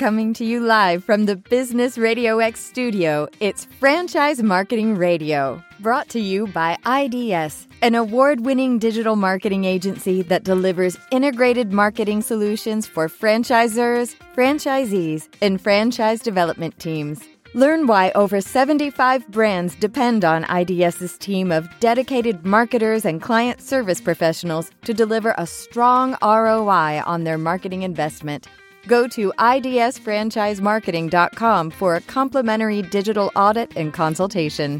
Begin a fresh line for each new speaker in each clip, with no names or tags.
Coming to you live from the Business Radio X studio, it's Franchise Marketing Radio, brought to you by IDS, an award-winning digital marketing agency that delivers integrated marketing solutions for franchisors, franchisees, and franchise development teams. Learn why over 75 brands depend on IDS's team of dedicated marketers and client service professionals to deliver a strong ROI on their marketing investment. Go to idsfranchisemarketing.com for a complimentary digital audit and consultation.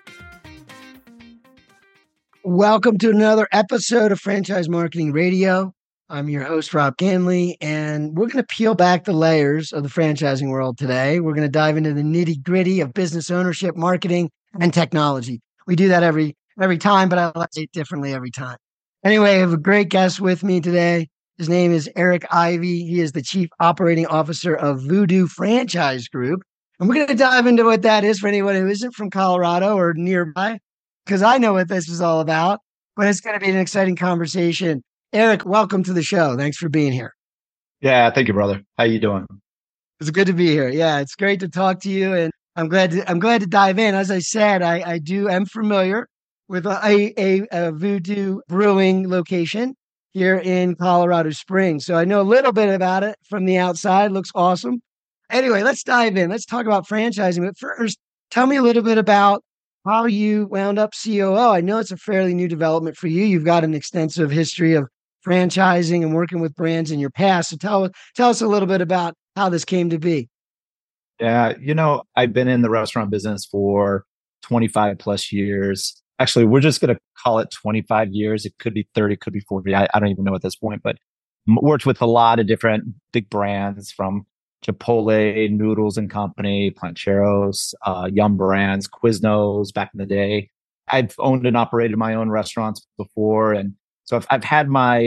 Welcome to another episode of Franchise Marketing Radio. I'm your host, Rob Ganley, and we're going to peel back the layers of the franchising world today. We're going to dive into the nitty-gritty of business ownership, marketing, and technology. We do that every time, but I like it differently every time. Anyway, I have a great guest with me today. His name is Eric Ivey. He is the Chief Operating Officer of Voodoo Franchise Group. And we're going to dive into what that is for anyone who isn't from Colorado or nearby, because I know what this is all about, but it's going to be an exciting conversation. Eric, welcome to the show. Thanks for being here.
Yeah, thank you, brother. How you doing?
It's good to be here. Yeah, it's great to talk to you, and I'm glad to dive in. As I said, am familiar with a Voodoo Brewing location here in Colorado Springs. So I know a little bit about it from the outside. Looks awesome. Anyway, let's dive in. Let's talk about franchising. But first, tell me a little bit about how you wound up COO. I know it's a fairly new development for you. You've got an extensive history of franchising and working with brands in your past. So tell us a little bit about how this came to be.
Yeah, I've been in the restaurant business for 25 plus years. Actually, we're just going to call it 25 years. It could be 30, it could be 40. I don't even know at this point, but worked with a lot of different big brands from Chipotle, Noodles and Company, Plancheros, Yum Brands, Quiznos back in the day. I've owned and operated my own restaurants before. And so I've had my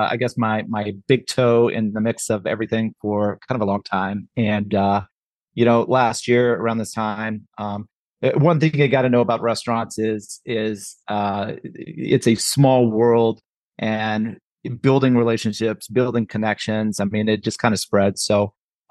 big toe in the mix of everything for kind of a long time. And, last year around this time, one thing you got to know about restaurants is it's a small world, and building relationships, building connections. I mean, it just kind of spreads. So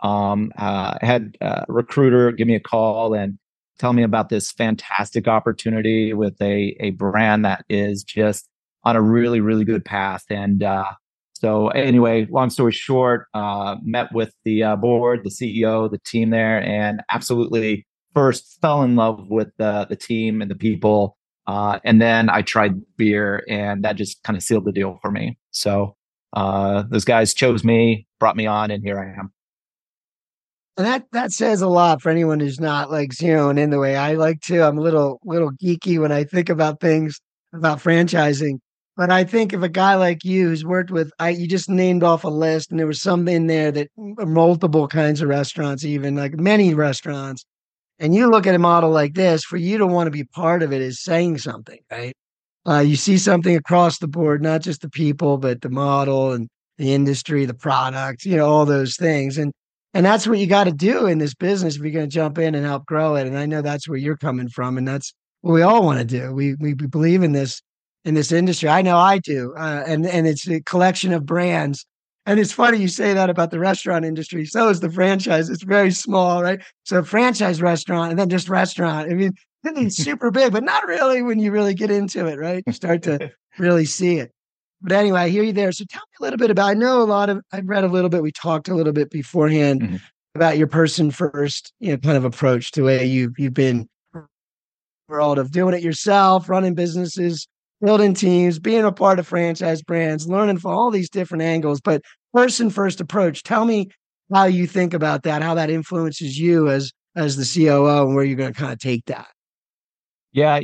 I had a recruiter give me a call and tell me about this fantastic opportunity with a brand that is just on a really, really good path. And so anyway, long story short, met with the board, the CEO, the team there, and absolutely first fell in love with the team and the people. And then I tried beer, and that just kind of sealed the deal for me. So those guys chose me, brought me on, and here I am.
And that says a lot for anyone who's not zeroing in the way I like to. I'm a little geeky when I think about things about franchising. But I think if a guy like you who's worked with, you just named off a list, and there was some in there that multiple kinds of restaurants, even like many restaurants. And you look at a model like this, for you to want to be part of it is saying something, right? You see something across the board, not just the people, but the model and the industry, the product, all those things. And that's what you got to do in this business if you're going to jump in and help grow it. And I know that's where you're coming from, and that's what we all want to do. We believe in this industry. I know I do. And it's a collection of brands. And it's funny you say that about the restaurant industry. So is the franchise. It's very small, right? So franchise restaurant and then just restaurant. I mean, it's super big, but not really when you really get into it, right? You start to really see it. But anyway, I hear you there. So tell me a little bit about, I've read a little bit, we talked a little bit beforehand about your person first, kind of approach to the way you've been world of doing it yourself, running businesses, building teams, being a part of franchise brands, learning from all these different angles. But person first approach, tell me how you think about that, how that influences you as the COO, and where you're going to kind of take that.
Yeah,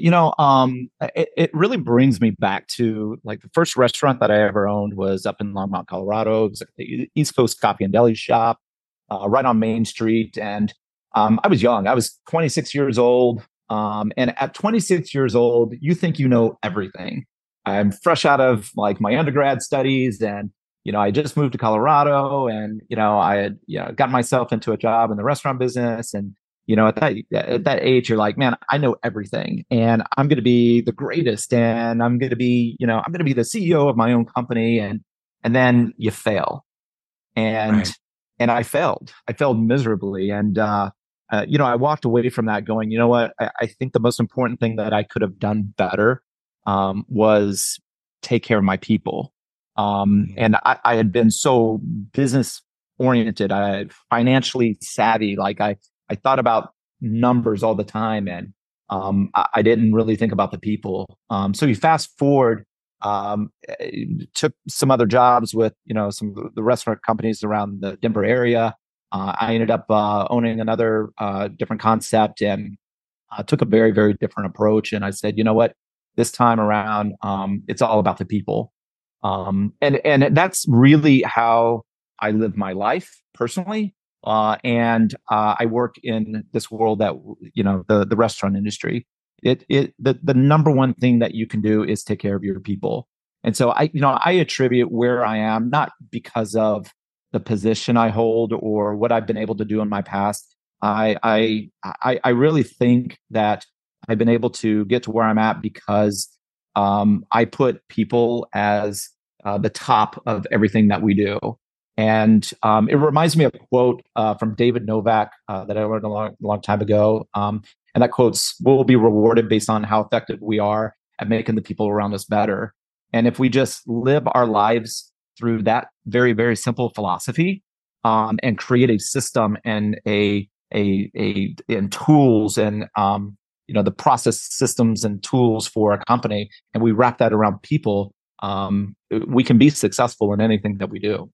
it really brings me back to like the first restaurant that I ever owned was up in Longmont, Colorado. It was the East Coast Coffee and Deli Shop, right on Main Street. And I was young. I was 26 years old. And at 26 years old, you think you know everything. I'm fresh out of like my undergrad studies, and I just moved to Colorado, and I had got myself into a job in the restaurant business, and at that age, you're like, man, I know everything, and I'm going to be the greatest, and I'm going to be I'm going to be the CEO of my own company, and then you fail, and
right.
and I failed. I failed miserably. And, I walked away from that going, you know what? I think the most important thing that I could have done better was take care of my people. And I had been so business oriented, I financially savvy. Like I thought about numbers all the time, and I didn't really think about the people. So you fast forward, took some other jobs with, some of the restaurant companies around the Denver area. I ended up owning another different concept, and took a very, very different approach. And I said, you know what, this time around, it's all about the people. And that's really how I live my life personally. And I work in this world that, the restaurant industry. The number one thing that you can do is take care of your people. And so I attribute where I am, not because of the position I hold or what I've been able to do in my past. I really think that I've been able to get to where I'm at because I put people as the top of everything that we do. And it reminds me of a quote from David Novak that I learned a long time ago. And that quote's, "We'll be rewarded based on how effective we are at making the people around us better." And if we just live our lives through that very, very simple philosophy, and create a system and and tools and the process systems and tools for a company, and we wrap that around people, we can be successful in anything that we do.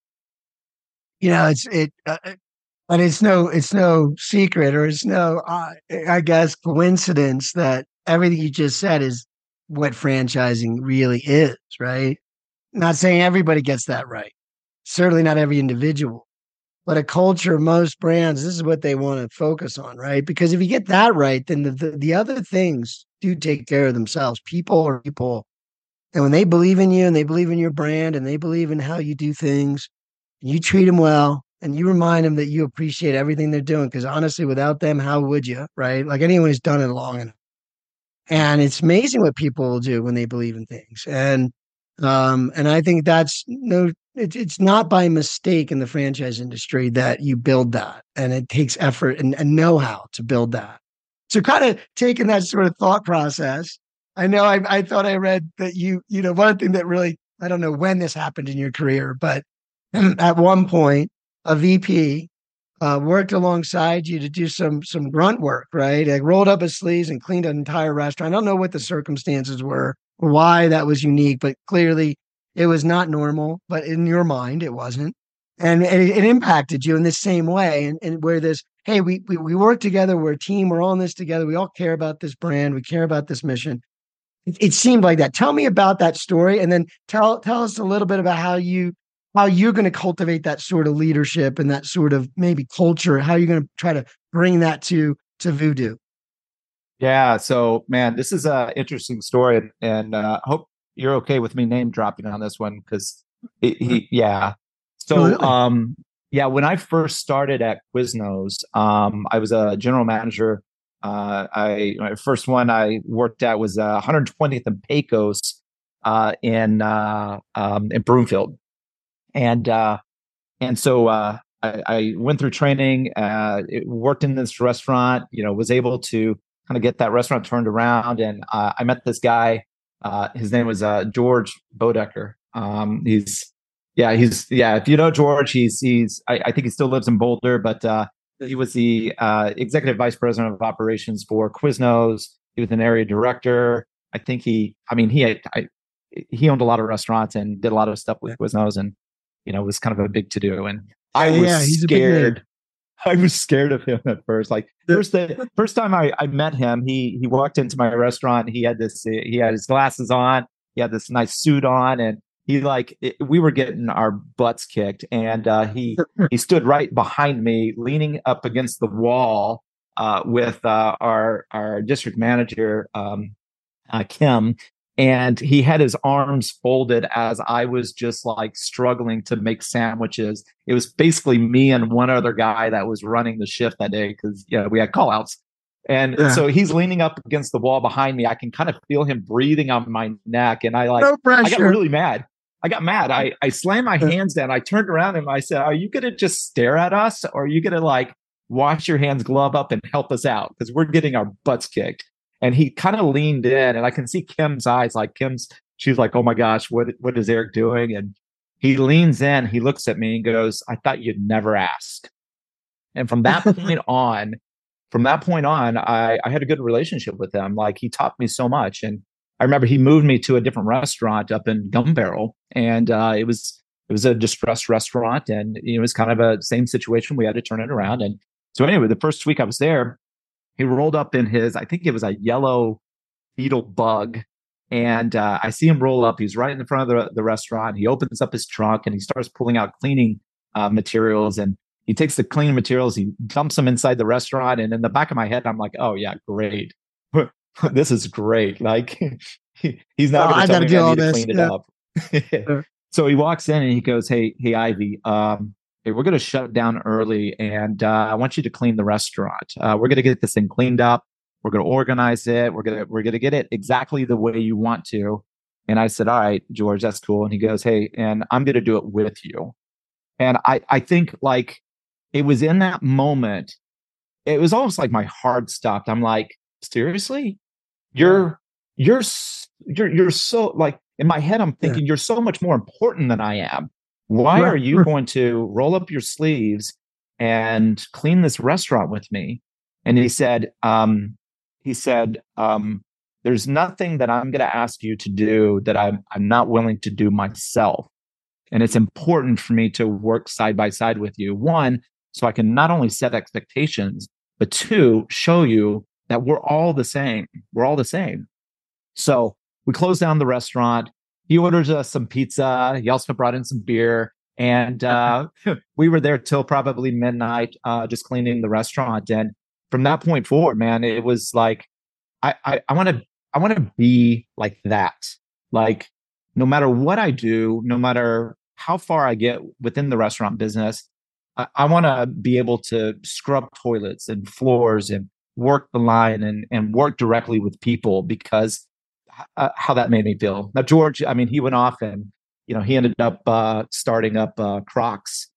And it's no secret, or it's no, I guess, coincidence that everything you just said is what franchising really is, right? Not saying everybody gets that right. Certainly not every individual, but a culture, most brands, this is what they want to focus on, right? Because if you get that right, then the other things do take care of themselves. People are people. And when they believe in you and they believe in your brand and they believe in how you do things, you treat them well and you remind them that you appreciate everything they're doing. Because honestly, without them, how would you, right? Like anyone who's done it long enough. And it's amazing what people will do when they believe in things. And I think it's not by mistake in the franchise industry that you build that. And it takes effort and know-how to build that. So kind of taking that sort of thought process, I know I thought I read that one thing that really, I don't know when this happened in your career, but at one point, a VP worked alongside you to do some grunt work, right? Like rolled up his sleeves and cleaned an entire restaurant. I don't know what the circumstances were, or why that was unique, but clearly it was not normal. But in your mind, it wasn't, and it impacted you in the same way. And where this, hey, we work together, we're a team, we're all in this together, we all care about this brand, we care about this mission. It seemed like that. Tell me about that story, and then tell us a little bit about how you're going to cultivate that sort of leadership and that sort of maybe culture, how you're going to try to bring that to Voodoo.
Yeah. So, man, this is an interesting story, and I hope you're okay with me name dropping on this one because yeah. So, when I first started at Quiznos, I was a general manager. My first one I worked at was 120th and Pecos in Broomfield. And so I went through training, worked in this restaurant, was able to kind of get that restaurant turned around. And I met this guy. His name was George Bodecker. If you know George, I think he still lives in Boulder, but he was the executive vice president of operations for Quiznos. He was an area director. I think he owned a lot of restaurants and did a lot of stuff with Quiznos, and it was kind of a big to do. And I was scared. I was scared of him at first. Like the first time I met him, he walked into my restaurant. He had his glasses on. He had this nice suit on, and we were getting our butts kicked, and he stood right behind me, leaning up against the wall with our district manager, Kim. And he had his arms folded as I was just like struggling to make sandwiches. It was basically me and one other guy that was running the shift that day because we had call outs. And so he's leaning up against the wall behind me. I can kind of feel him breathing on my neck. And I got really mad. I got mad. I slammed my hands down. I turned around and I said, are you going to just stare at us? Or are you going to like wash your hands, glove up and help us out? Because we're getting our butts kicked. And he kind of leaned in and I can see Kim's eyes, like she's like, oh my gosh, what is Eric doing? And he leans in, he looks at me and goes, I thought you'd never ask. And from that point on, I had a good relationship with him. Like he taught me so much. And I remember he moved me to a different restaurant up in Gun Barrel. And it was a distressed restaurant. And it was kind of a same situation. We had to turn it around. And so anyway, the first week I was there, he rolled up in I think it was a yellow beetle bug. And I see him roll up. He's right in the front of the restaurant. He opens up his trunk and he starts pulling out cleaning materials. And he takes the cleaning materials, he dumps them inside the restaurant. And in the back of my head, I'm like, oh, yeah, great. This is great. Like, he's not going to tell me I need to clean it up. Sure. So he walks in and he goes, hey, Ivy, hey, we're going to shut down early. And I want you to clean the restaurant. We're going to get this thing cleaned up. We're going to organize it. We're going to get it exactly the way you want to. And I said, all right, George, that's cool. And he goes, hey, and I'm going to do it with you. And I think like it was in that moment, it was almost like my heart stopped. I'm like, seriously? You're so like in my head, I'm thinking you're so much more important than I am. Why are you going to roll up your sleeves and clean this restaurant with me? And he said, there's nothing that I'm going to ask you to do that I'm not willing to do myself. And it's important for me to work side by side with you. One, so I can not only set expectations, but two, show you that we're all the same. We're all the same. So we closed down the restaurant. He orders us some pizza. He also brought in some beer. And we were there till probably midnight, just cleaning the restaurant. And from that point forward, man, it was like, I want to be like that. Like, no matter what I do, no matter how far I get within the restaurant business, I want to be able to scrub toilets and floors and work the line and work directly with people because how that made me feel. Now, George, I mean, he went off and, he ended up starting up Crocs.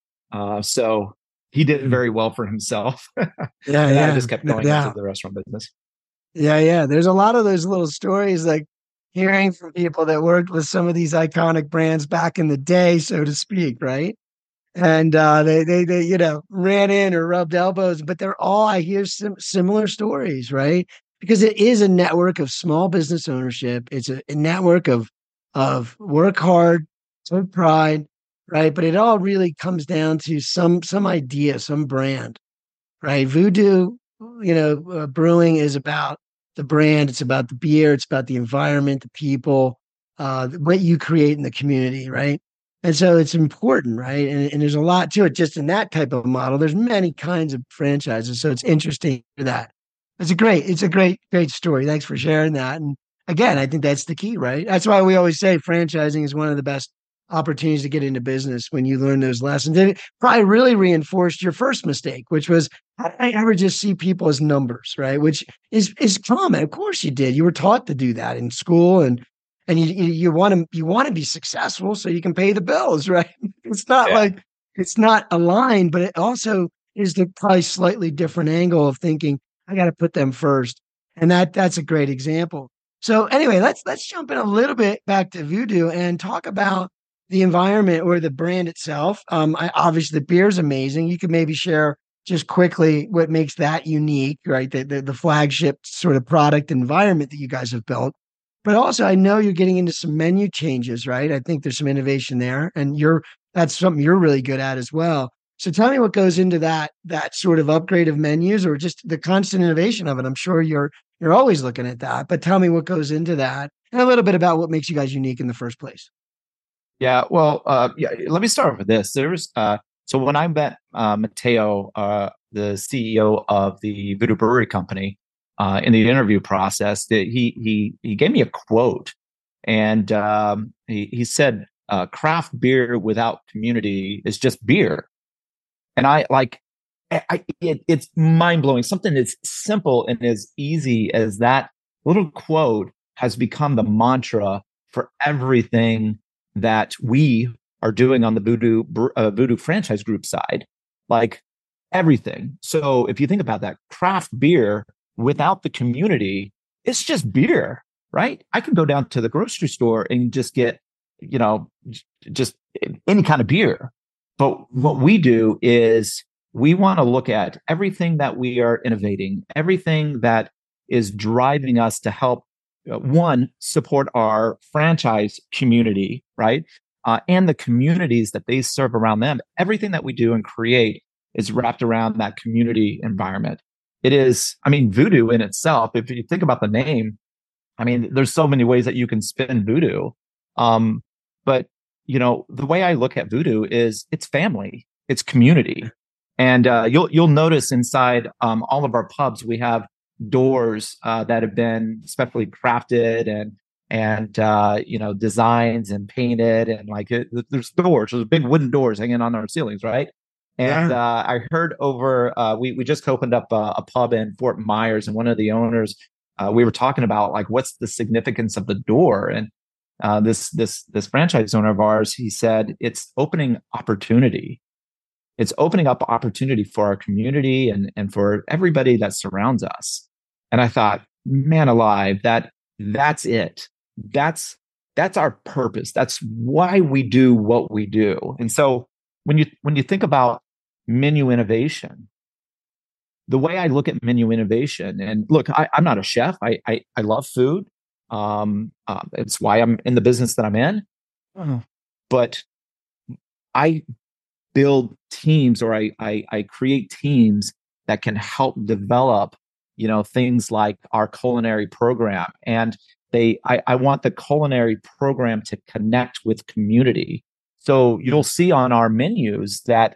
So he did very well for himself. I just kept going into the restaurant business.
Yeah. There's a lot of those little stories, like hearing from people that worked with some of these iconic brands back in the day, so to speak, right? And they ran in or rubbed elbows, but I hear similar stories, right? Because it is a network of small business ownership. It's a network of work hard, take pride, right? But it all really comes down to some idea, some brand, right? Voodoo, brewing is about the brand. It's about the beer. It's about the environment, the people, what you create in the community, right? And so it's important, right? And there's a lot to it just in that type of model. There's many kinds of franchises. So it's interesting for that. It's a great story. Thanks for sharing that. And again, I think that's the key, right? That's why we always say franchising is one of the best opportunities to get into business when you learn those lessons. And it probably really reinforced your first mistake, which was, how did I ever just see people as numbers, right? Which is common. Of course you did. You were taught to do that in school and you want to be successful so you can pay the bills, right? It's not like it's not aligned, but it also is the probably slightly different angle of thinking, I got to put them first. And that's a great example. So anyway, let's jump in a little bit back to Voodoo and talk about the environment or the brand itself. Obviously the beer is amazing. You could maybe share just quickly what makes that unique, right? The flagship sort of product environment that you guys have built. But also, I know you're getting into some menu changes, right? I think there's some innovation there, and that's something you're really good at as well. So tell me what goes into that sort of upgrade of menus, or just the constant innovation of it. I'm sure you're always looking at that, but tell me what goes into that, and a little bit about what makes you guys unique in the first place.
Yeah, well, let me start with this. So when I met Matteo, the CEO of the Voodoo Brewery Company, in the interview process, that he gave me a quote, and he said, "Craft beer without community is just beer." And it's mind blowing. Something as simple and as easy as that little quote has become the mantra for everything that we are doing on the Voodoo Franchise Group side, like everything. So if you think about that, craft beer without the community, it's just beer, right? I can go down to the grocery store and just get, just any kind of beer. But what we do is we want to look at everything that we are innovating, everything that is driving us to help, one, support our franchise community, right? And the communities that they serve around them. Everything that we do and create is wrapped around that community environment. It is, Voodoo in itself, if you think about the name, there's so many ways that you can spin Voodoo. But, the way I look at Voodoo is it's family, it's community. And you'll notice inside all of our pubs, we have doors that have been specially crafted and designs and painted, and there's doors, there's big wooden doors hanging on our ceilings, right? And I heard over we just opened up a pub in Fort Myers, and one of the owners, we were talking about what's the significance of the door, and this franchise owner of ours, he said it's opening opportunity. It's opening up opportunity for our community and for everybody that surrounds us. And I thought, man alive, that's it. That's our purpose. That's why we do what we do. And so when you think about menu innovation, the way I look at menu innovation, and look, I'm not a chef. I love food. It's why I'm in the business that I'm in. But I build teams, or I create teams that can help develop, things like our culinary program. And I want the culinary program to connect with community. So you'll see on our menus that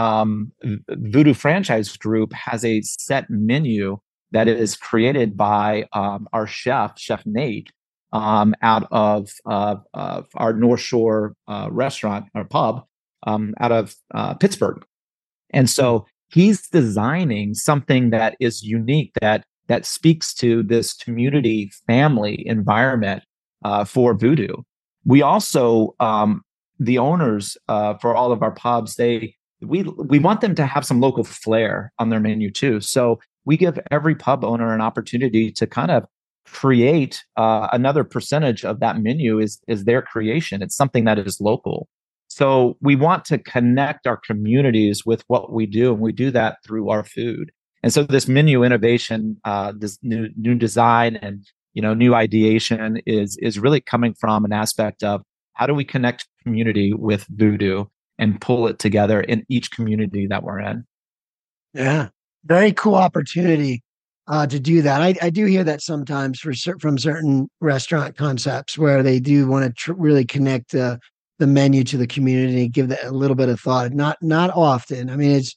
Voodoo Franchise Group has a set menu that is created by our Chef Nate, out of our North Shore restaurant or pub out of Pittsburgh. And so he's designing something that is unique, that speaks to this community family environment for Voodoo. We also, the owners for all of our pubs, we want them to have some local flair on their menu too. So we give every pub owner an opportunity to kind of create another percentage of that menu is their creation. It's something that is local. So we want to connect our communities with what we do, and we do that through our food. And so this menu innovation, this new design and new ideation is really coming from an aspect of how do we connect community with Voodoo and pull it together in each community that we're in.
Yeah, very cool opportunity to do that. I do hear that sometimes from certain restaurant concepts where they do want to really connect the menu to the community, give that a little bit of thought. Not often. It's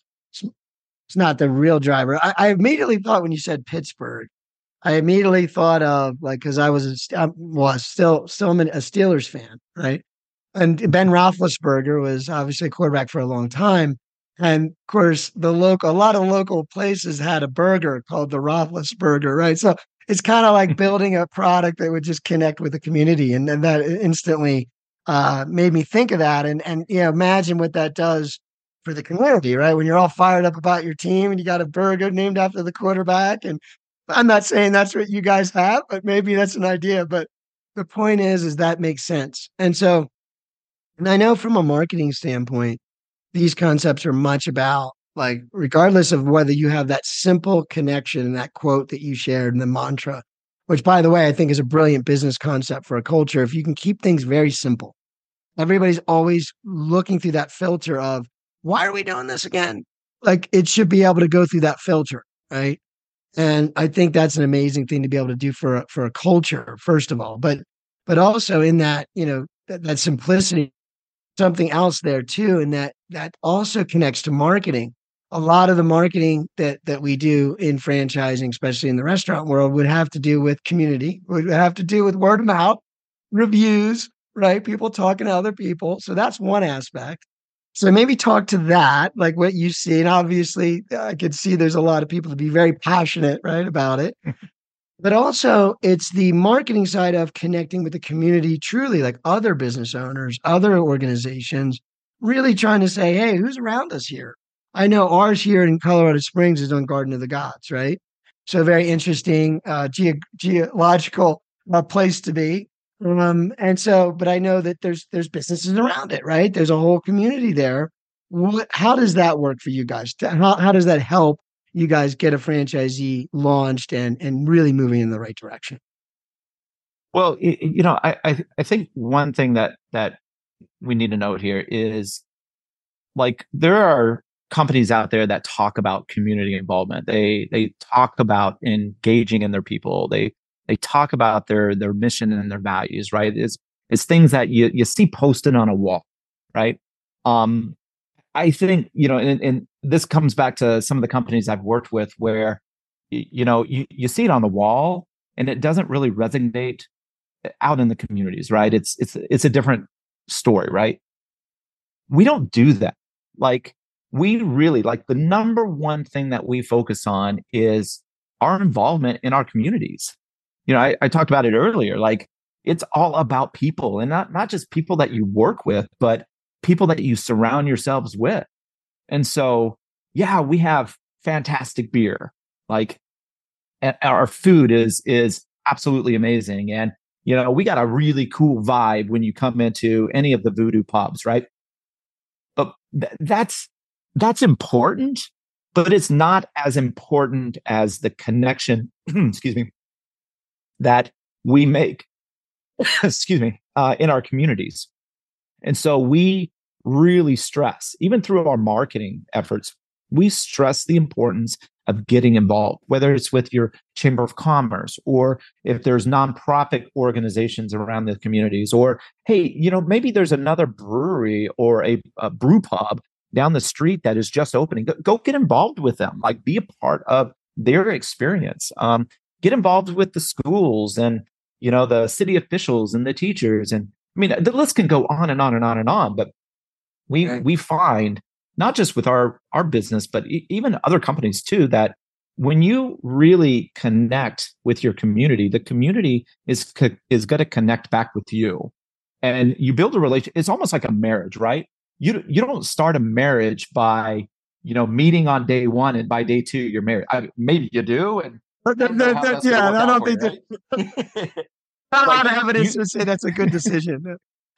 not the real driver. I immediately thought when you said Pittsburgh, I immediately thought of because I was still I'm a Steelers fan, right? And Ben Roethlisberger was obviously a quarterback for a long time. And of course, a lot of local places had a burger called the Roethlisberger, right? So it's kind of like building a product that would just connect with the community. And that instantly made me think of that. And imagine what that does for the community, right? When you're all fired up about your team and you got a burger named after the quarterback. And I'm not saying that's what you guys have, but maybe that's an idea. But the point is that makes sense. And so, and I know from a marketing standpoint, these concepts are much about regardless of whether you have that simple connection and that quote that you shared and the mantra, which by the way, I think is a brilliant business concept for a culture. If you can keep things very simple, everybody's always looking through that filter of why are we doing this again? It should be able to go through that filter, right? And I think that's an amazing thing to be able to do for a culture, first of all, but also in that, that simplicity, something else there too. And that also connects to marketing. A lot of the marketing that we do in franchising, especially in the restaurant world, would have to do with community, would have to do with word of mouth, reviews, right? People talking to other people. So that's one aspect. So maybe talk to that, like what you see. And obviously I could see there's a lot of people to be very passionate, right, about it. but also it's the marketing side of connecting with the community truly, like other business owners, other organizations, really trying to say, hey, who's around us here? I know ours here in Colorado Springs is on Garden of the Gods, right? So very interesting geological place to be. And so, but I know that there's businesses around it, right? There's a whole community there. How does that work for you guys? How does that help you guys get a franchisee launched and really moving in the right direction?
Well, I think one thing that we need to note here is, like, there are companies out there that talk about community involvement. They talk about engaging in their people. They talk about their mission and their values, right? It's things that you see posted on a wall, right? I think, and this comes back to some of the companies I've worked with where, you see it on the wall and it doesn't really resonate out in the communities, right? It's a different story, right? We don't do that. Like, we really, like, the number one thing that we focus on is our involvement in our communities. I talked about it earlier. Like, it's all about people, and not just people that you work with, but people that you surround yourselves with. And so, yeah, we have fantastic beer. Like, and our food is absolutely amazing. And, we got a really cool vibe when you come into any of the Voodoo pubs, right? But that's important, but it's not as important as the connection, excuse me, that we make, excuse me, in our communities. And so we really stress, even through our marketing efforts, we stress the importance of getting involved, whether it's with your chamber of commerce, or if there's nonprofit organizations around the communities, or, hey, maybe there's another brewery or a brew pub down the street that is just opening. Go get involved with them, like, be a part of their experience. Get involved with the schools and, the city officials and the teachers. And I mean, the list can go on and on and on and on, but we find, not just with our business, but even other companies too, that when you really connect with your community, the community is going to connect back with you, and you build a relationship. It's almost like a marriage, right? You don't start a marriage by meeting on day one and by day two you're married. Maybe you do, and
I don't think that. Not a lot of evidence to say that's a good decision.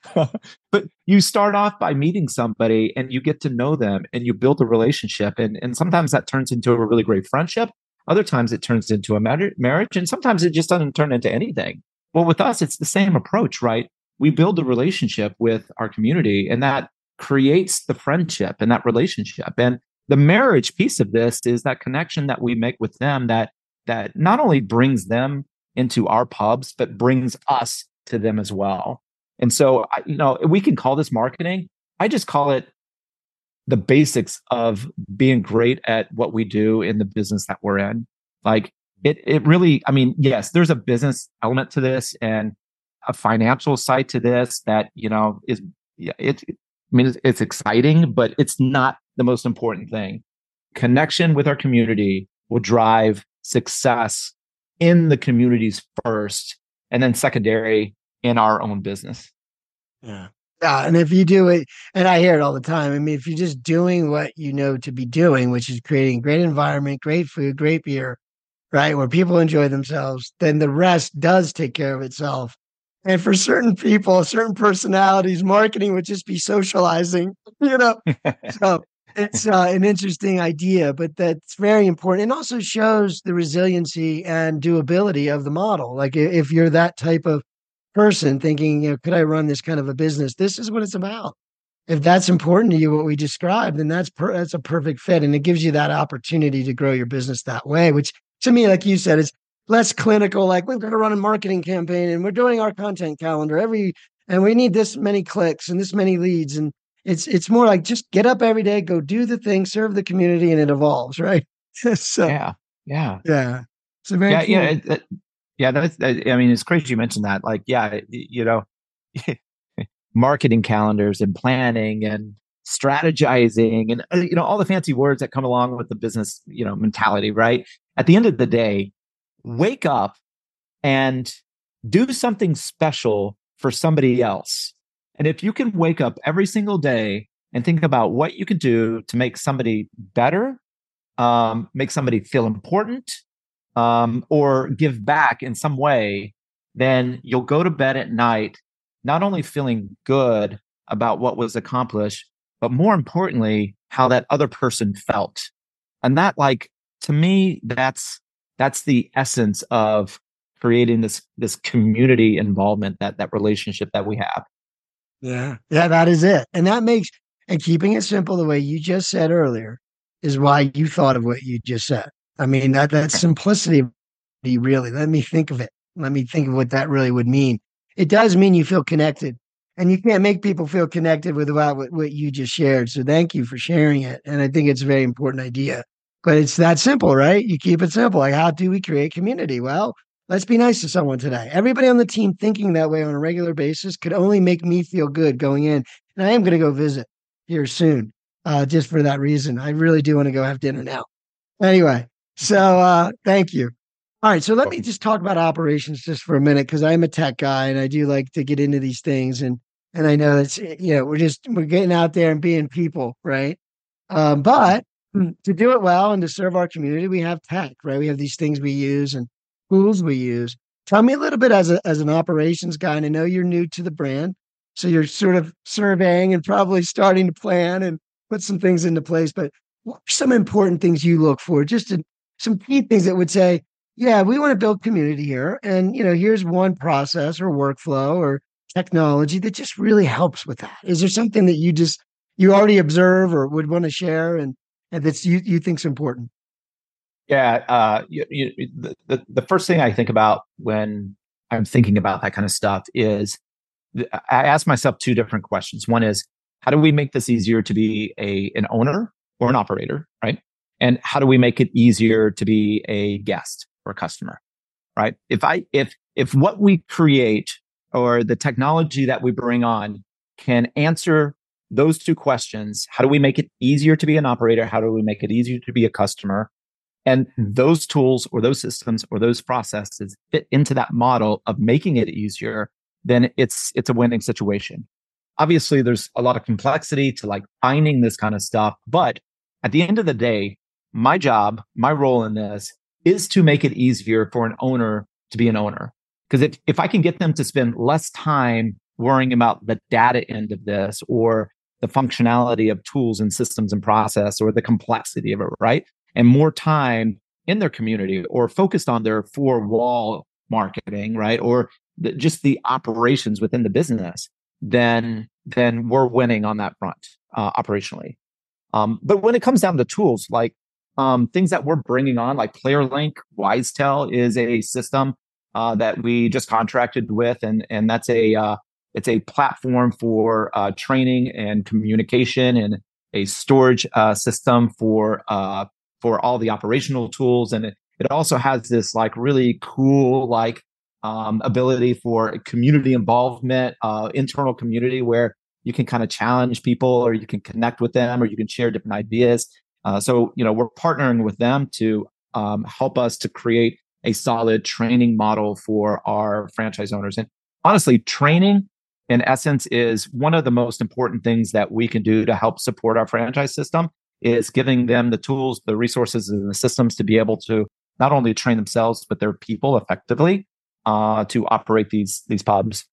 But you start off by meeting somebody and you get to know them and you build a relationship. And sometimes that turns into a really great friendship. Other times it turns into a marriage. And sometimes it just doesn't turn into anything. Well, with us, it's the same approach, right? We build a relationship with our community, and that creates the friendship and that relationship. And the marriage piece of this is that connection that we make with them that not only brings them into our pubs, but brings us to them as well. And so, we can call this marketing. I just call it the basics of being great at what we do in the business that we're in. Like, it really, I mean, yes, there's a business element to this and a financial side to this that, it's exciting, but it's not the most important thing. Connection with our community will drive success in the communities first, and then secondary in our own business.
Yeah. Yeah. And if you do it, and I hear it all the time, I mean, if you're just doing what you know to be doing, which is creating great environment, great food, great beer, right, where people enjoy themselves, then the rest does take care of itself. And for certain people, certain personalities, marketing would just be socializing, So it's an interesting idea, but that's very important. It also shows the resiliency and doability of the model. Like, if you're that type of person thinking, could I run this kind of a business? This is what it's about. If that's important to you, what we described, then that's a perfect fit. And it gives you that opportunity to grow your business that way, which to me, like you said, is less clinical. Like, we've got to run a marketing campaign and we're doing our content calendar and we need this many clicks and this many leads. And it's more like, just get up every day, go do the thing, serve the community, and it evolves, right? So
yeah.
So very cool.
That's, I mean, it's crazy you mentioned that. Like, marketing calendars and planning and strategizing and, all the fancy words that come along with the business, mentality, right? At the end of the day, wake up and do something special for somebody else. And if you can wake up every single day and think about what you can do to make somebody better, make somebody feel important, or give back in some way, then you'll go to bed at night not only feeling good about what was accomplished, but more importantly, how that other person felt. And that, like, to me, that's the essence of creating this community involvement, that relationship that we have.
Yeah. Yeah, that is it. And keeping it simple the way you just said earlier is why you thought of what you just said. I mean, that simplicity really, let me think of it. Let me think of what that really would mean. It does mean you feel connected. And you can't make people feel connected without what you just shared. So thank you for sharing it. And I think it's a very important idea. But it's that simple, right? You keep it simple. Like, how do we create community? Well, let's be nice to someone today. Everybody on the team thinking that way on a regular basis could only make me feel good going in. And I am going to go visit here soon, just for that reason. I really do want to go have dinner now. Anyway, so thank you. All right, so let me just talk about operations just for a minute, because I'm a tech guy and I do like to get into these things, and I know that's, we're getting out there and being people, right? But to do it well and to serve our community, we have tech, right? We have these things we use and tools we use. Tell me a little bit as an operations guy, and I know you're new to the brand, so you're sort of surveying and probably starting to plan and put some things into place. But what are some important things you look for? Some key things that would say, yeah, we want to build community here. And, here's one process or workflow or technology that just really helps with that. Is there something that you already observe or would want to share and that's you think's important?
Yeah. The first thing I think about when I'm thinking about that kind of stuff is I ask myself two different questions. One is, how do we make this easier to be an owner or an operator, right? And how do we make it easier to be a guest or a customer, right? If what we create or the technology that we bring on can answer those two questions, how do we make it easier to be an operator? How do we make it easier to be a customer? And those tools or those systems or those processes fit into that model of making it easier, then it's a winning situation. Obviously, there's a lot of complexity to like finding this kind of stuff, but at the end of the day, my job, my role in this is to make it easier for an owner to be an owner. Because if I can get them to spend less time worrying about the data end of this or the functionality of tools and systems and process or the complexity of it, right? And more time in their community or focused on their four-wall marketing, right? Or just the operations within the business, then we're winning on that front operationally. But when it comes down to tools, like things that we're bringing on, like PlayerLink, Wisetail is a system that we just contracted with, and that's it's a platform for training and communication, and a storage system for all the operational tools, and it also has this like really cool ability for community involvement, internal community, where you can kind of challenge people, or you can connect with them, or you can share different ideas. So we're partnering with them to help us to create a solid training model for our franchise owners. And honestly, training in essence is one of the most important things that we can do to help support our franchise system, is giving them the tools, the resources, and the systems to be able to not only train themselves, but their people effectively to operate these pubs.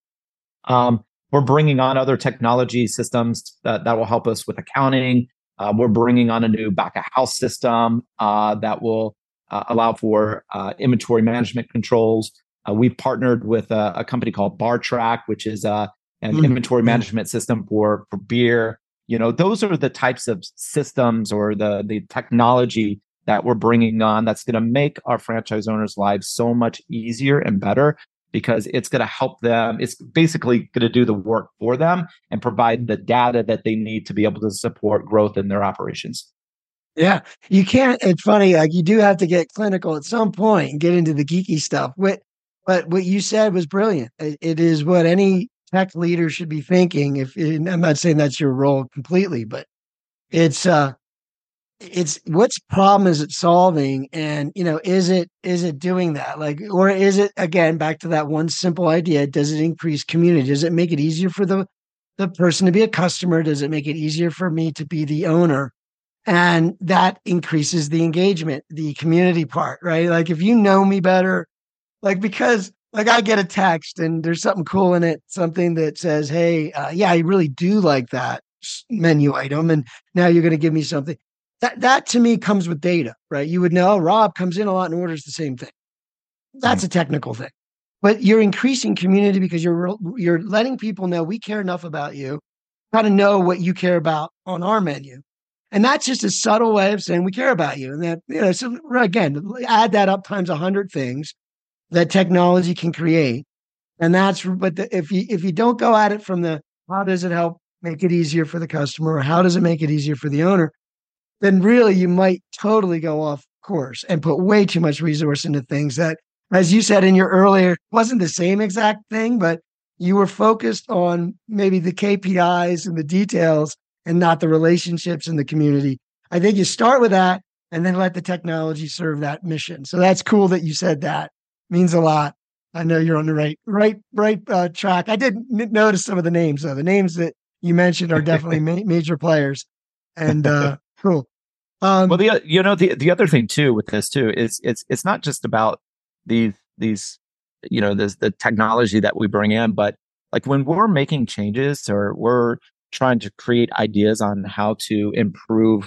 We're bringing on other technology systems that will help us with accounting. We're bringing on a new back of house system that will allow for inventory management controls. We've partnered with a company called BarTrack, which is an inventory management system for beer. Those are the types of systems or the technology that we're bringing on that's going to make our franchise owners' lives so much easier and better, because it's going to help them. It's basically going to do the work for them and provide the data that they need to be able to support growth in their operations.
Yeah, you can't. It's funny. Like, you do have to get clinical at some point and get into the geeky stuff. But what you said was brilliant. It is what any tech leader should be thinking. I'm not saying that's your role completely, but it's it's what's problem is it solving, and is it doing that, like, or is it, again, back to that one simple idea, does it increase community, does it make it easier for the person to be a customer, does it make it easier for me to be the owner, and that increases the engagement, the community part, right? Like if you know me better, like, because like I get a text and there's something cool in it, something that says, hey, yeah, I really do like that menu item, and now you're going to give me something that to me comes with data, right? You would know, Rob comes in a lot and orders the same thing. That's a technical thing, but you're increasing community because you're letting people know we care enough about you, how to know what you care about on our menu. And that's just a subtle way of saying we care about you. And that, so again, add that up times 100 things that technology can create. And if you don't go at it from the, how does it help make it easier for the customer, or how does it make it easier for the owner, then really you might totally go off course and put way too much resource into things that, as you said in your earlier, wasn't the same exact thing, but you were focused on maybe the KPIs and the details and not the relationships in the community. I think you start with that and then let the technology serve that mission. So that's cool that you said that. Means a lot. I know you're on the right track. I did notice some of the names, though. The names that you mentioned are definitely major players, and cool.
Well, the other thing too with this too is it's not just about these the technology that we bring in, but like when we're making changes or we're trying to create ideas on how to improve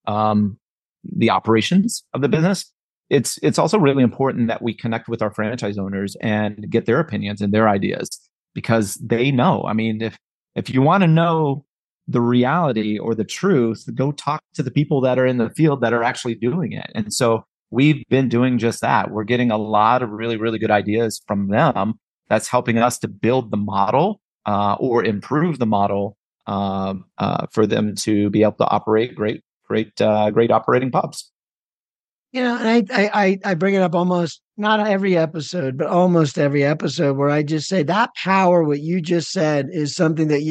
the operations of the business, it's also really important that we connect with our franchise owners and get their opinions and their ideas, because they know. I mean, if you want to know the reality or the truth, go talk to the people that are in the field that are actually doing it. And so we've been doing just that. We're getting a lot of really, really good ideas from them. That's helping us to build the model or improve the model for them to be able to operate great operating pubs.
And I bring it up almost not every episode, but almost every episode, where I just say that power, what you just said, is something that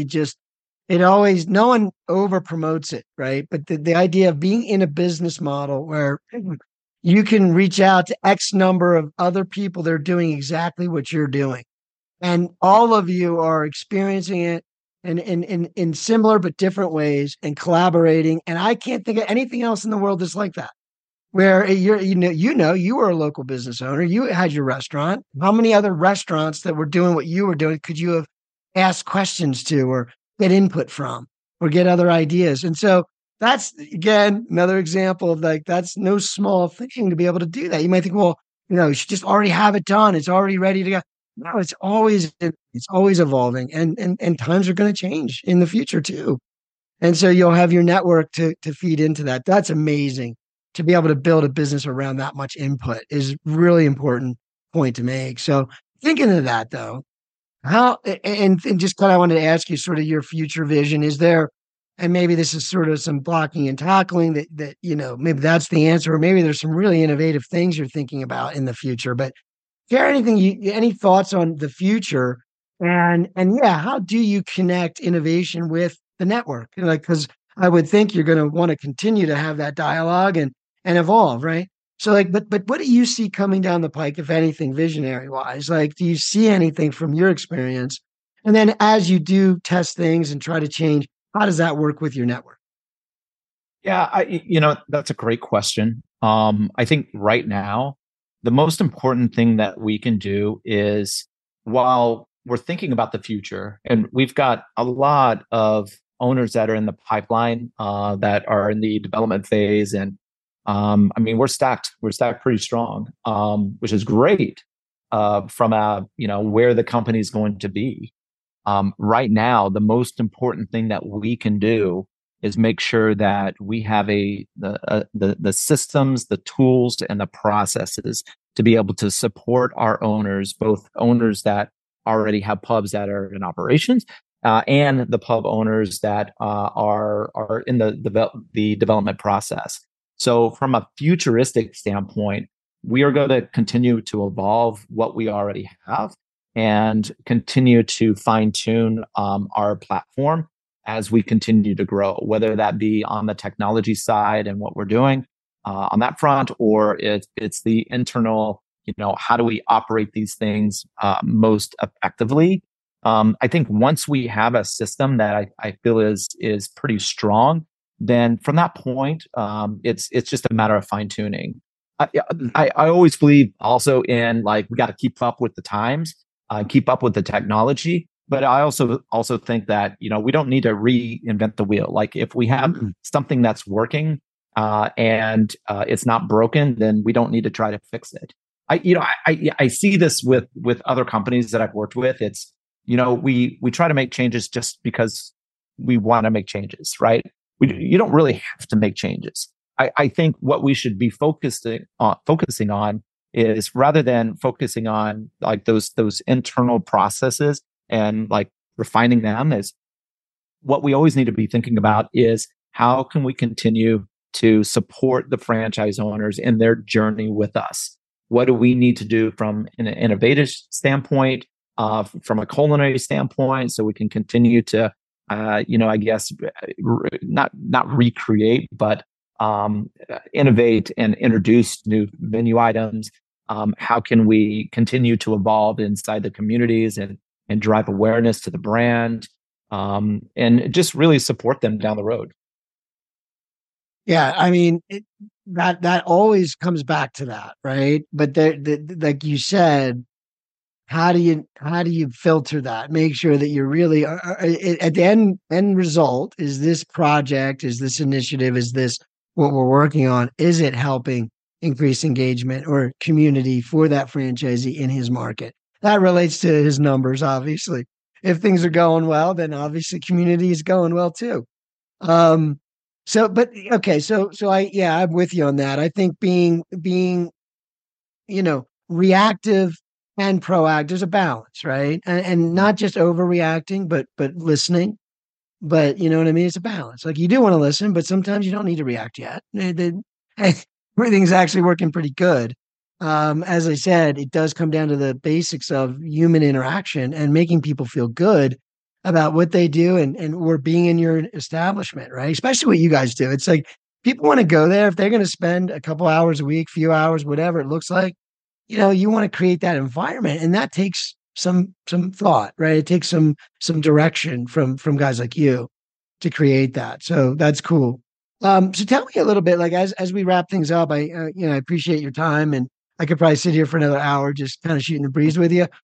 no one over promotes it, right? But the idea of being in a business model where you can reach out to X number of other people that are doing exactly what you're doing, and all of you are experiencing it in similar but different ways and collaborating. And I can't think of anything else in the world that's like that, where you were a local business owner, you had your restaurant. How many other restaurants that were doing what you were doing could you have asked questions to, or get input from, or get other ideas? And so that's, again, another example of, like, that's no small thing to be able to do that. You might think, well, you should just already have it done. It's already ready to go. No, it's always evolving, and times are going to change in the future too. And so you'll have your network to feed into that. That's amazing. To be able to build a business around that much input is really important point to make. So thinking of that, though, how, and just kind of wanted to ask you sort of your future vision. Is there, and maybe this is sort of some blocking and tackling that maybe that's the answer, or maybe there's some really innovative things you're thinking about in the future. But is there any thoughts on the future? And yeah, how do you connect innovation with the network? Because I would think you're going to want to continue to have that dialogue and evolve, right? So, like, but what do you see coming down the pike, if anything, visionary wise? Like, do you see anything from your experience? And then as you do test things and try to change, how does that work with your network?
Yeah, that's a great question. I think right now, the most important thing that we can do is, while we're thinking about the future, and we've got a lot of owners that are in the pipeline that are in the development phase, and we're stacked pretty strong, which is great from where the company is going to be. Right now, the most important thing that we can do is make sure that we have the systems, the tools, and the processes to be able to support our owners, both owners that already have pubs that are in operations, and the pub owners that are in the development process. So from a futuristic standpoint, we are going to continue to evolve what we already have and continue to fine tune our platform as we continue to grow, whether that be on the technology side and what we're doing on that front, or it's the internal, how do we operate these things most effectively. I think once we have a system that I feel is pretty strong, then from that point, it's just a matter of fine tuning. I always believe also in like we got to keep up with the times, keep up with the technology. But I also think that we don't need to reinvent the wheel. Like if we have something that's working and it's not broken, then we don't need to try to fix it. I see this with other companies that I've worked with. It's we try to make changes just because we want to make changes, right? You don't really have to make changes. I think what we should be focusing on is rather than focusing on like those internal processes and like refining them, is what we always need to be thinking about is how can we continue to support the franchise owners in their journey with us? What do we need to do from an innovative standpoint, from a culinary standpoint, so we can continue to, I guess, not recreate, but innovate and introduce new menu items? How can we continue to evolve inside the communities and drive awareness to the brand, and just really support them down the road?
Yeah, I mean, that always comes back to that, right? But like you said, how do you filter that? Make sure that you're really at the end result. Is this project? Is this initiative? Is this what we're working on? Is it helping increase engagement or community for that franchisee in his market? That relates to his numbers, obviously. If things are going well, then obviously community is going well too. I'm with you on that. I think being reactive and proactive, there's a balance, right? And not just overreacting, but listening. But you know what I mean? It's a balance. Like you do want to listen, but sometimes you don't need to react yet. Everything's actually working pretty good. As I said, it does come down to the basics of human interaction and making people feel good about what they do and or being in your establishment, right? Especially what you guys do. It's like people want to go there if they're going to spend a couple hours a week, few hours, whatever it looks like. You want to create that environment, and that takes some thought, right? It takes some direction from guys like you to create that. So that's cool. So tell me a little bit, like as we wrap things up, I appreciate your time, and I could probably sit here for another hour just kind of shooting the breeze with you.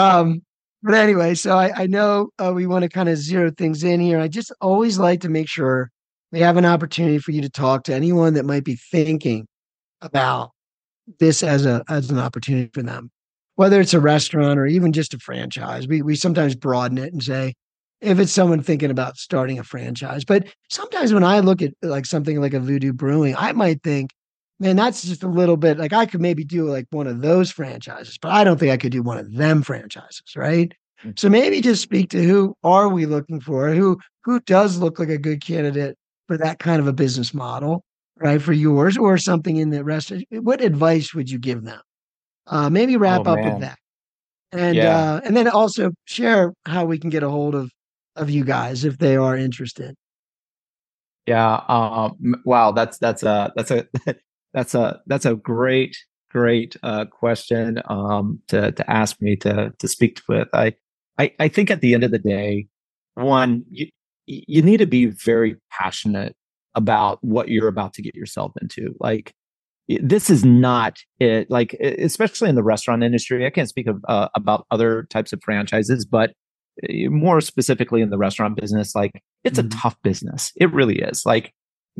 But anyway, so I know we want to kind of zero things in here. I just always like to make sure we have an opportunity for you to talk to anyone that might be thinking about this as an opportunity for them, whether it's a restaurant or even just a franchise. We sometimes broaden it and say, if it's someone thinking about starting a franchise. But sometimes when I look at like something like a Voodoo Brewing, I might think, man, that's just a little bit like I could maybe do like one of those franchises, but I don't think I could do one of them franchises, right? Mm-hmm. So maybe just speak to who are we looking for? Who does look like a good candidate for that kind of a business model, right? For yours or something in the rest. What advice would you give them? Maybe wrap up with that. And then also share how we can get a hold of you guys if they are interested.
Yeah. Wow. That's a that's a great question to ask me to speak with. I think at the end of the day, one, you need to be very passionate about what you're about to get yourself into. Like this is not it. Like especially in the restaurant industry, I can't speak of about other types of franchises, but more specifically in the restaurant business, like it's a tough business. It really is. Like,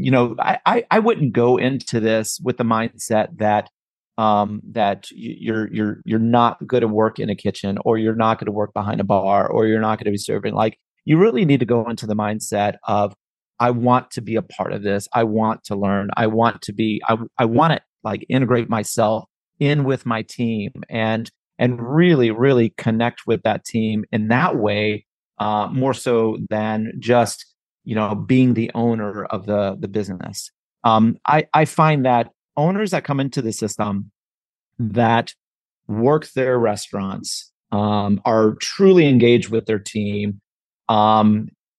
I wouldn't go into this with the mindset that that you're not going to work in a kitchen, or you're not going to work behind a bar, or you're not going to be serving. Like you really need to go into the mindset of, I want to be a part of this. I want to learn. I want to like integrate myself in with my team and really, really connect with that team in that way, more so than just, being the owner of the business. I find that owners that come into the system that work their restaurants, are truly engaged with their team,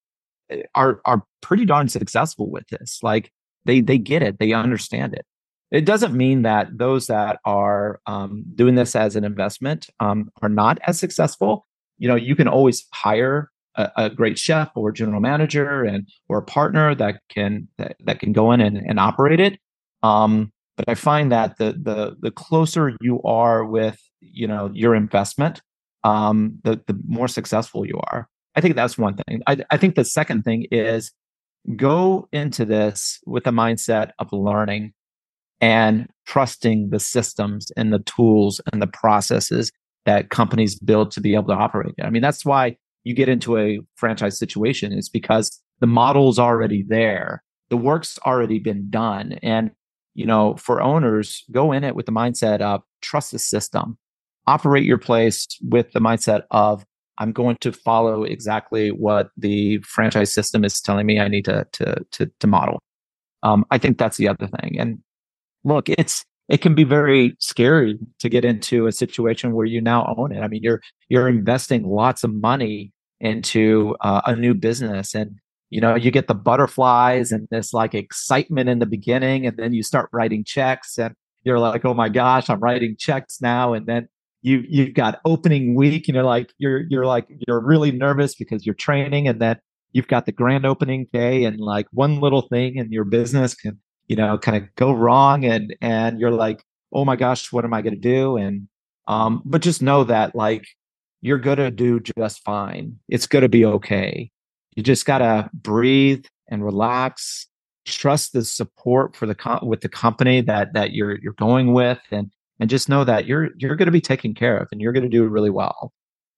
are pretty darn successful with this. Like they get it, they understand it. It doesn't mean that those that are doing this as an investment are not as successful. You can always hire a great chef or general manager or a partner that can go in and operate it. But I find that the closer you are with your investment, the more successful you are. I think that's one thing. I think the second thing is go into this with a mindset of learning and trusting the systems and the tools and the processes that companies build to be able to operate. I mean, that's why you get into a franchise situation, is because the model's already there. The work's already been done. And, for owners, go in it with the mindset of trust the system, operate your place with the mindset of, I'm going to follow exactly what the franchise system is telling me I need to model. I think that's the other thing. And look, it can be very scary to get into a situation where you now own it. I mean, you're investing lots of money into a new business, and you get the butterflies and this like excitement in the beginning, and then you start writing checks, and you're like, oh my gosh, I'm writing checks now, and then you've got opening week, and you're really nervous because you're training, and then you've got the grand opening day, and like one little thing in your business can kind of go wrong, and you're like, oh my gosh, what am I going to do? And but just know that like you're going to do just fine. It's going to be okay. You just got to breathe and relax, trust the support for with the company that you're going with, and just know that you're going to be taken care of, and you're going to do really well.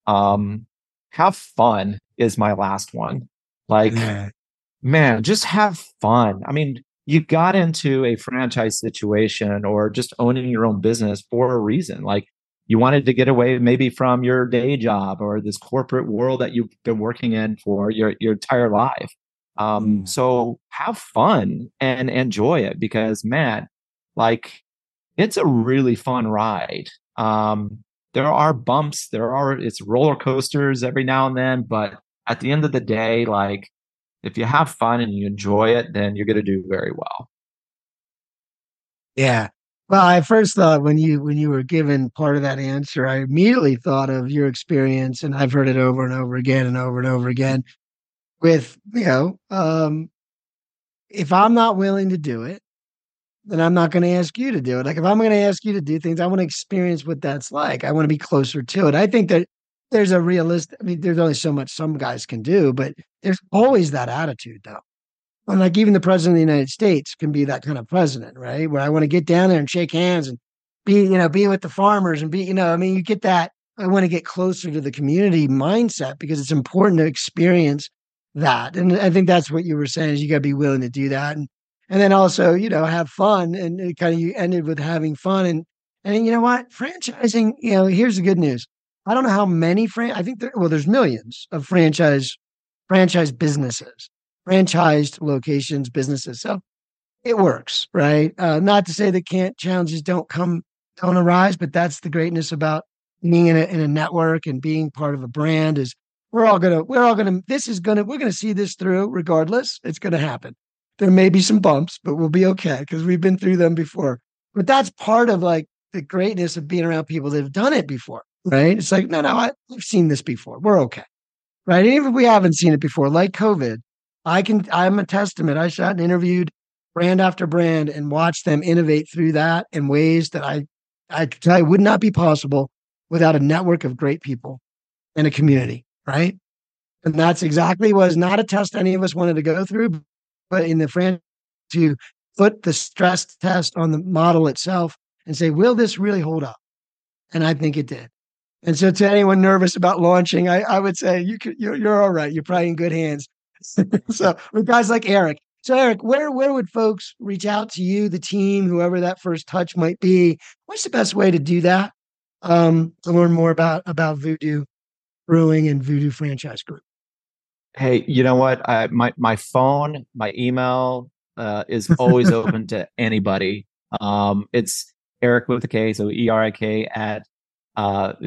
Have fun is my last one. Like, man, just have fun. I mean, you got into a franchise situation or just owning your own business for a reason. Like, you wanted to get away maybe from your day job or this corporate world that you've been working in for your entire life. So have fun and enjoy it, because man, like, it's a really fun ride. There are bumps, it's roller coasters every now and then, but at the end of the day, like, if you have fun and you enjoy it, then you're going to do very well.
Yeah. Well, I first thought when you were given part of that answer, I immediately thought of your experience, and I've heard it over and over again and over and over again with, if I'm not willing to do it, then I'm not going to ask you to do it. Like, if I'm going to ask you to do things, I want to experience what that's like. I want to be closer to it. I think that there's a realistic, I mean, there's only so much some guys can do, but there's always that attitude though. And like even the president of the United States can be that kind of president, right? Where I want to get down there and shake hands and be with the farmers and I mean, you get that. I want to get closer to the community mindset because it's important to experience that. And I think that's what you were saying, is you got to be willing to do that. And then also, have fun. And it kind of, you ended with having fun. And you know what? Franchising, here's the good news. I don't know how many I think there's millions of franchise businesses, franchised locations, businesses. So it works, right? Not to say that challenges don't arise, but that's the greatness about being in a network and being part of a brand is we're all gonna see this through regardless. It's gonna happen. There may be some bumps, but we'll be okay because we've been through them before. But that's part of like the greatness of being around people that have done it before, right? It's like, no, I've seen this before. We're okay, right? And even if we haven't seen it before, like COVID, I'm a testament. I sat and interviewed brand after brand and watched them innovate through that in ways that I could tell you would not be possible without a network of great people and a community, right? And that's exactly was not a test any of us wanted to go through, but in the franchise to put the stress test on the model itself and say, will this really hold up? And I think it did. And so to anyone nervous about launching, I would say you're all right. You're probably in good hands. So with guys like Eric. So Eric, where would folks reach out to you, the team, whoever that first touch might be? What's the best way to do that? To learn more about Voodoo Brewing and Voodoo Franchise Group.
Hey, you know what? My phone, my email is always open to anybody. It's Eric with a K, so ERIK at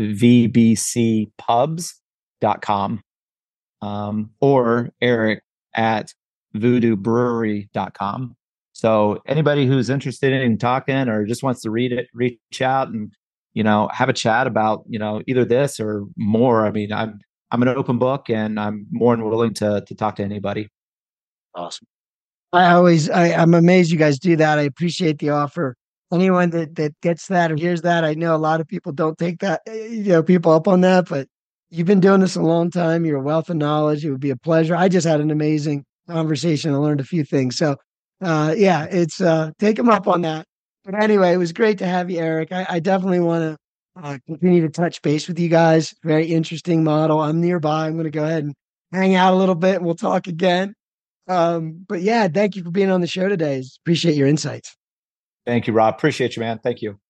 vbcpubs.com, or Eric at voodoobrewery.com. So anybody who's interested in talking or just wants to read it, reach out and, have a chat about, either this or more. I mean, I'm an open book and I'm more than willing to talk to anybody.
Awesome. I'm amazed you guys do that. I appreciate the offer. Anyone that gets that or hears that, I know a lot of people don't take that, people up on that, but you've been doing this a long time. You're a wealth of knowledge. It would be a pleasure. I just had an amazing conversation. I learned a few things. So, it's take them up on that. But anyway, it was great to have you, Eric. I definitely want to continue to touch base with you guys. Very interesting model. I'm nearby. I'm going to go ahead and hang out a little bit and we'll talk again. But yeah, thank you for being on the show today. Appreciate your insights.
Thank you, Rob. Appreciate you, man. Thank you.